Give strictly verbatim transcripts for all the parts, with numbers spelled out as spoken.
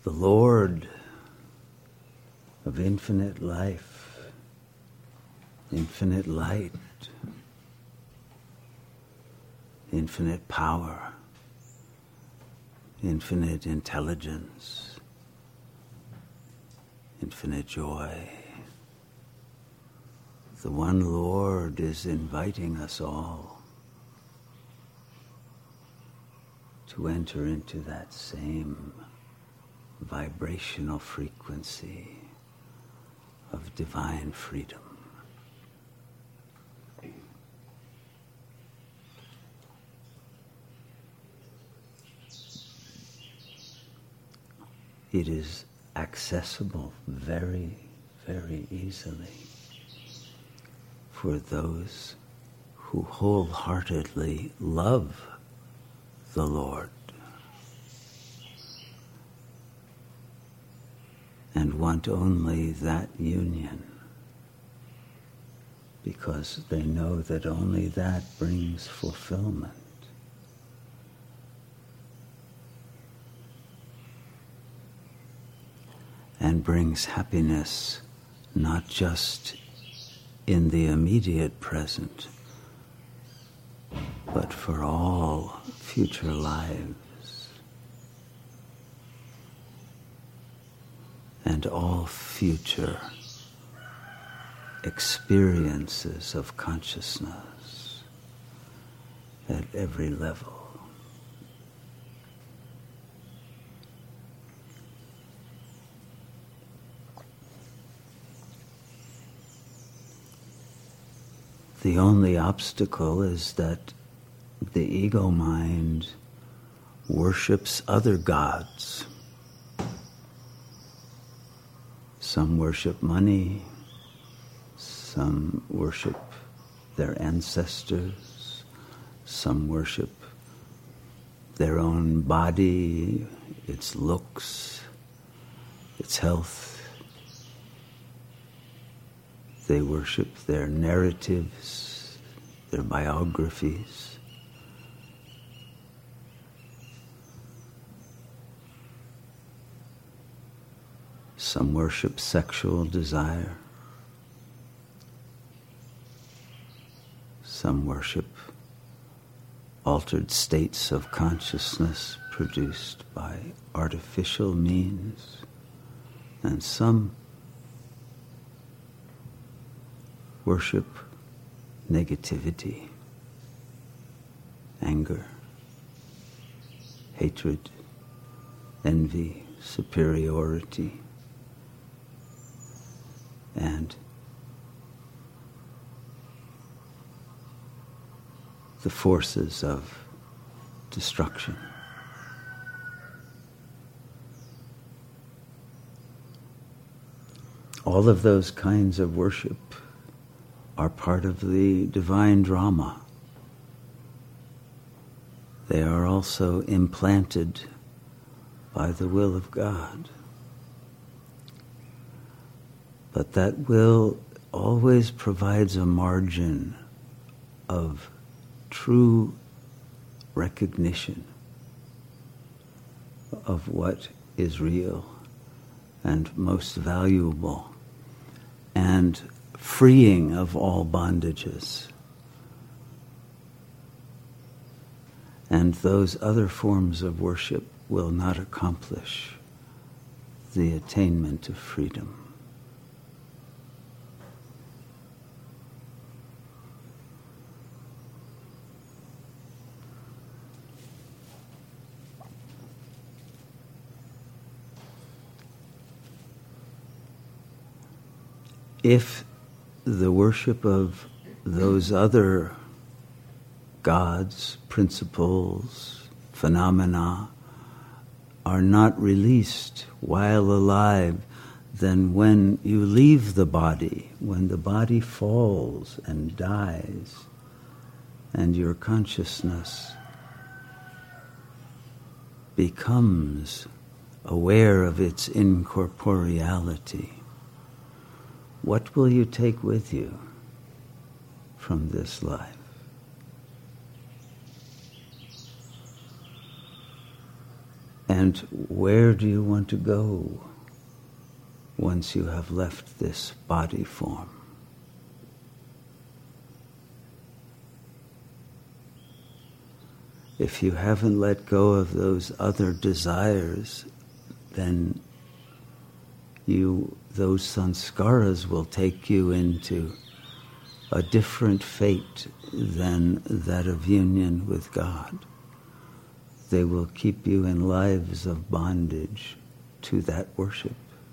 the Lord of infinite life, infinite light, infinite power, infinite intelligence, infinite joy. The one Lord is inviting us all to enter into that same vibrational frequency of divine freedom. It is accessible very, very easily for those who wholeheartedly love the Lord and want only that union, because they know that only that brings fulfillment. And brings happiness not just in the immediate present, but for all future lives and all future experiences of consciousness at every level. The only obstacle is that the ego mind worships other gods. Some worship money, some worship their ancestors, some worship their own body, its looks, its health. They worship their narratives, their biographies. Some worship sexual desire. Some worship altered states of consciousness produced by artificial means. And some worship negativity, anger, hatred, envy, superiority, and the forces of destruction. All of those kinds of worship are part of the divine drama. They are also implanted by the will of God. But that will always provides a margin of true recognition of what is real and most valuable, and freeing of all bondages. And those other forms of worship will not accomplish the attainment of freedom. If the worship of those other gods, principles, phenomena are not released while alive, then when you leave the body, when the body falls and dies, and your consciousness becomes aware of its incorporeality, what will you take with you from this life? And And where do you want to go once you have left this body form? If you haven't let go of those other desires, then you, those sanskaras will take you into a different fate than that of union with God. They will keep you in lives of bondage to that worship.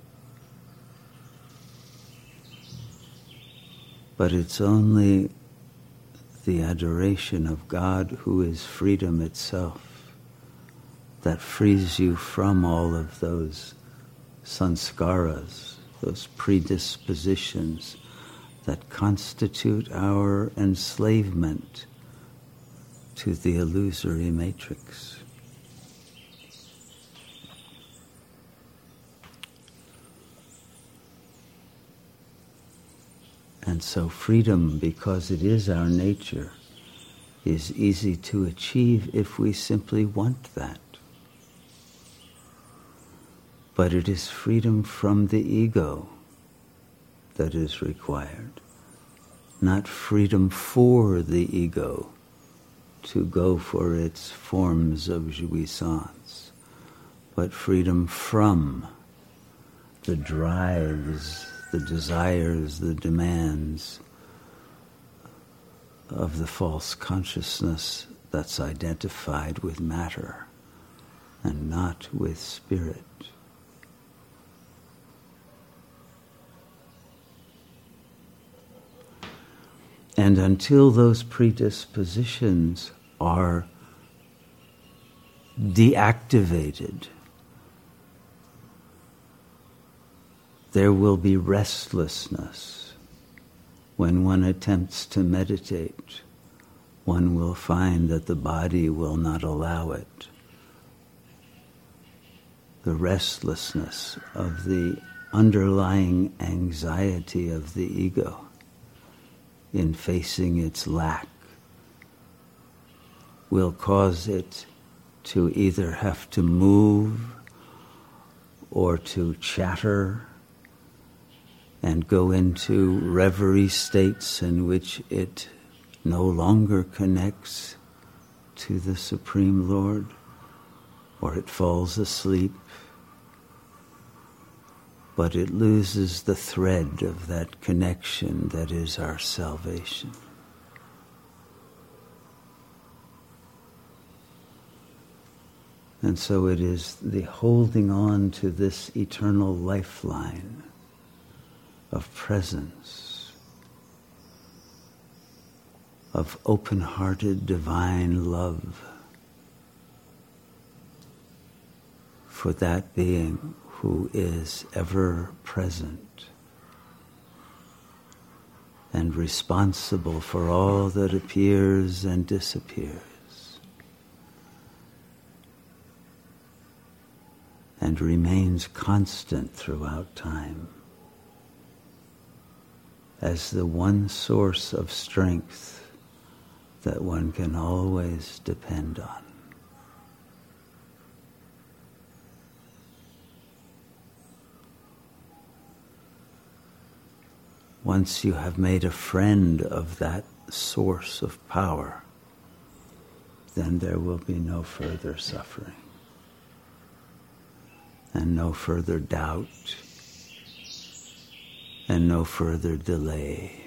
But it's only the adoration of God, who is freedom itself, that frees you from all of those sanskaras, those predispositions that constitute our enslavement to the illusory matrix. And so freedom, because it is our nature, is easy to achieve if we simply want that. But it is freedom from the ego that is required, not freedom for the ego to go for its forms of jouissance, but freedom from the drives, the desires, the demands of the false consciousness that's identified with matter and not with spirit. And until those predispositions are deactivated, there will be restlessness. When one attempts to meditate, one will find that the body will not allow it. The restlessness of the underlying anxiety of the ego in facing its lack will cause it to either have to move or to chatter and go into reverie states in which it no longer connects to the Supreme Lord, or it falls asleep, but it loses the thread of that connection that is our salvation. And so it is the holding on to this eternal lifeline of presence, of open-hearted divine love for that being who is ever present and responsible for all that appears and disappears, and remains constant throughout time as the one source of strength that one can always depend on. Once you have made a friend of that source of power, then there will be no further suffering and no further doubt and no further delay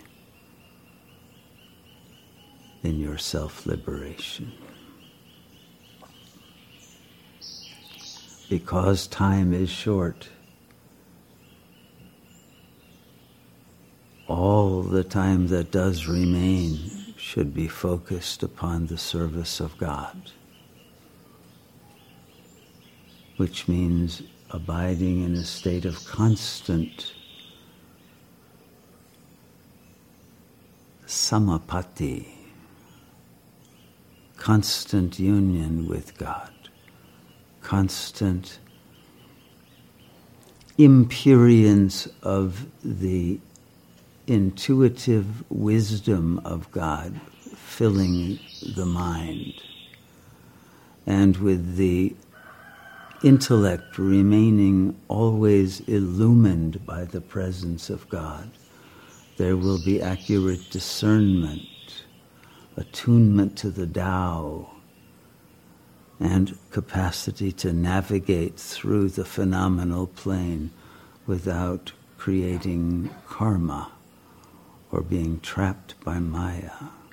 in your self-liberation. Because time is short, all the time that does remain should be focused upon the service of God, which means abiding in a state of constant samapatti, constant union with God, constant imperience of the intuitive wisdom of God filling the mind, and with the intellect remaining always illumined by the presence of God, there will be accurate discernment, attunement to the Tao, and capacity to navigate through the phenomenal plane without creating karma or being trapped by Maya.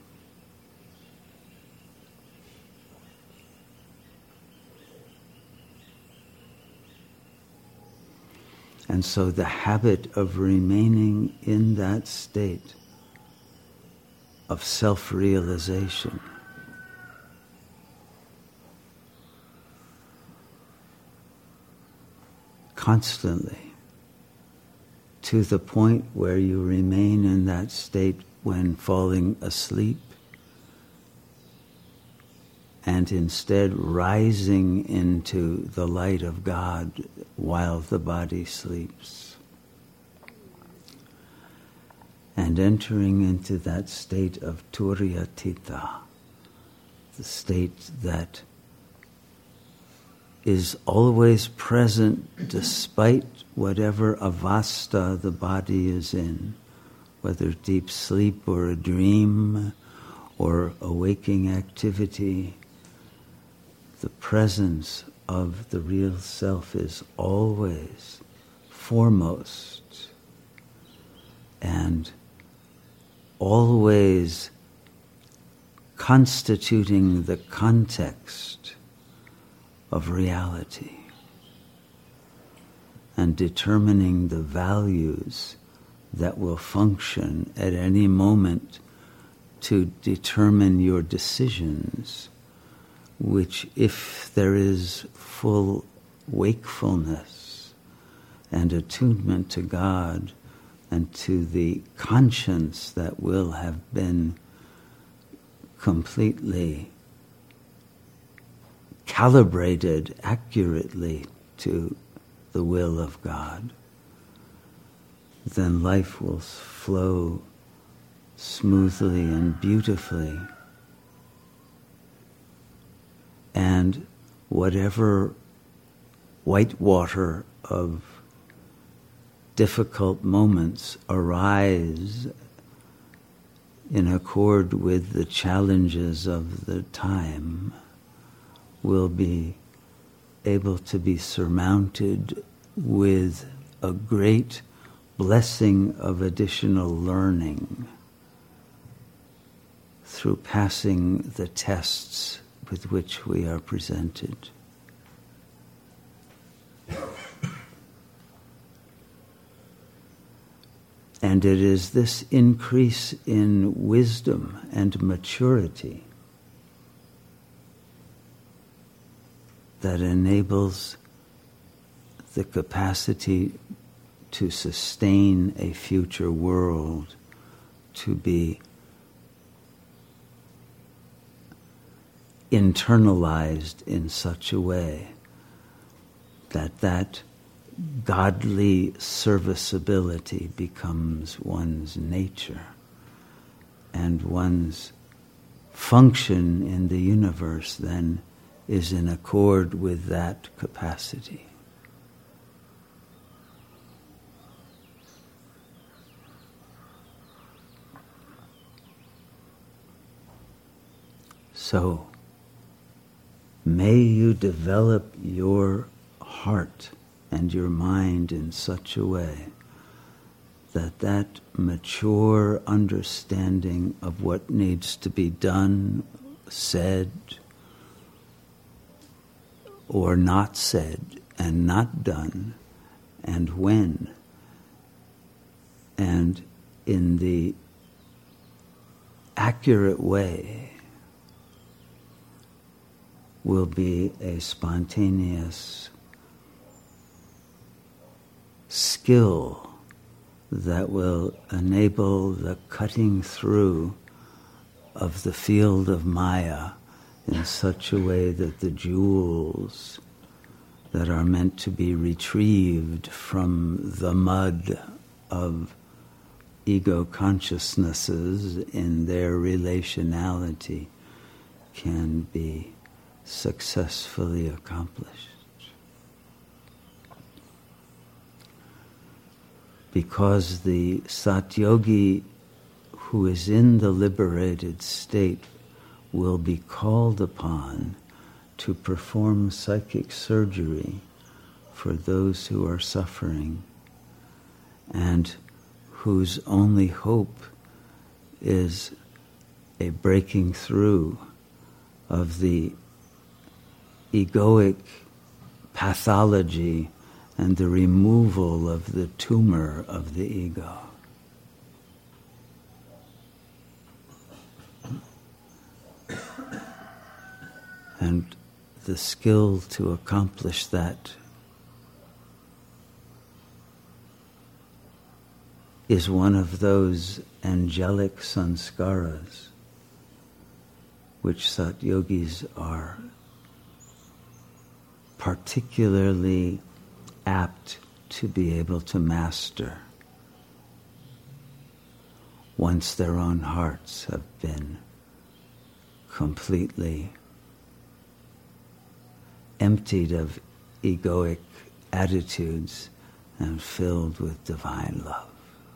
And so the habit of remaining in that state of self-realization constantly, to the point where you remain in that state when falling asleep, and instead rising into the light of God while the body sleeps, and entering into that state of Turiyatita, the state that is always present despite whatever avastha the body is in, whether deep sleep or a dream or a waking activity. The presence of the real self is always foremost and always constituting the context of reality and determining the values that will function at any moment to determine your decisions, which, if there is full wakefulness and attunement to God and to the conscience that will have been completely calibrated accurately to the will of God, then life will flow smoothly and beautifully. And whatever whitewater of difficult moments arise in accord with the challenges of the time will be able to be surmounted with a great blessing of additional learning through passing the tests with which we are presented. And it is this increase in wisdom and maturity that enables the capacity to sustain a future world to be internalized in such a way that that godly serviceability becomes one's nature, and one's function in the universe then is in accord with that capacity. So, may you develop your heart and your mind in such a way that that mature understanding of what needs to be done, said, or not said, and not done, and when, and in the accurate way, will be a spontaneous skill that will enable the cutting through of the field of Maya in such a way that the jewels that are meant to be retrieved from the mud of ego consciousnesses in their relationality can be successfully accomplished. because the Satyogi who is in the liberated state will be called upon to perform psychic surgery for those who are suffering and whose only hope is a breaking through of the egoic pathology and the removal of the tumor of the ego. And the skill to accomplish that is one of those angelic sanskaras which Satyogis are particularly apt to be able to master once their own hearts have been completely emptied of egoic attitudes and filled with divine love.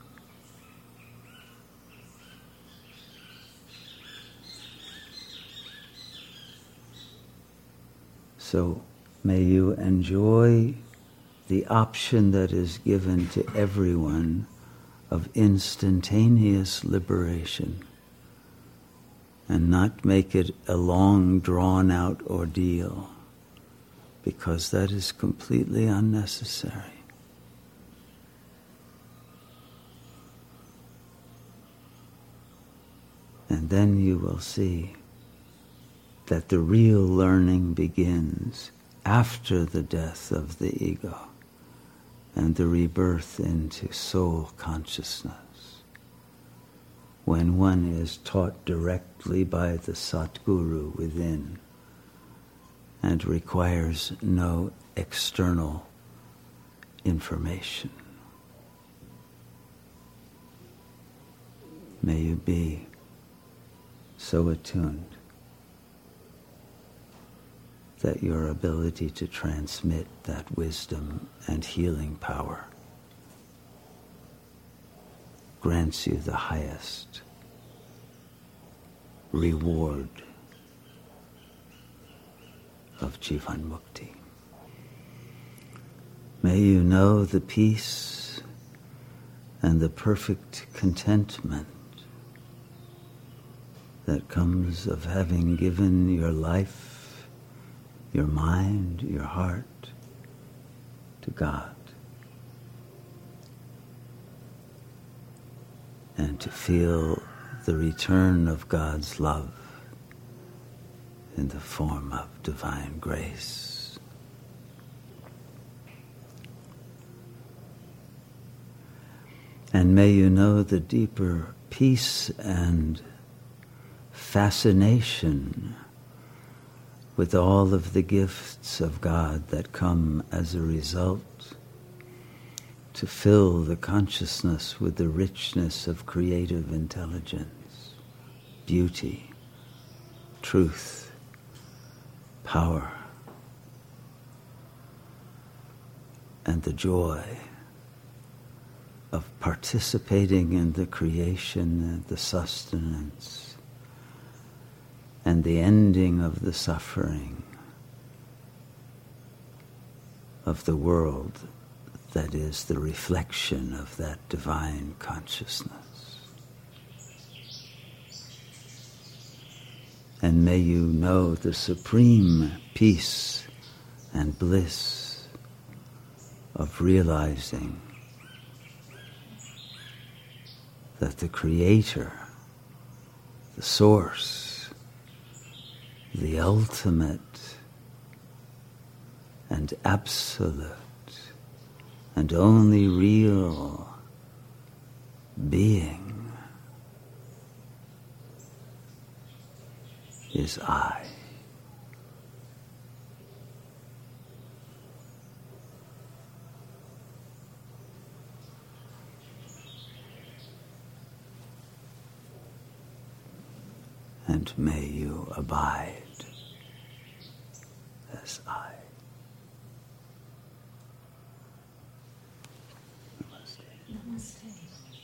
So may you enjoy the option that is given to everyone of instantaneous liberation and not make it a long, drawn-out ordeal, because that is completely unnecessary. And then you will see that the real learning begins after the death of the ego and the rebirth into soul consciousness, when one is taught directly by the Satguru within and requires no external information. May you be so attuned that your ability to transmit that wisdom and healing power grants you the highest reward of Jivan Mukti. May you know the peace and the perfect contentment that comes of having given your life, your mind, your heart to God, and to feel the return of God's love in the form of divine grace. And may you know the deeper peace and fascination with all of the gifts of God that come as a result to fill the consciousness with the richness of creative intelligence, beauty, truth, power, and the joy of participating in the creation and the sustenance and the ending of the suffering of the world that is the reflection of that divine consciousness. And may you know the supreme peace and bliss of realizing that the Creator, the Source, the ultimate and absolute and only real being is I. And may you abide as I. Namaste. Namaste.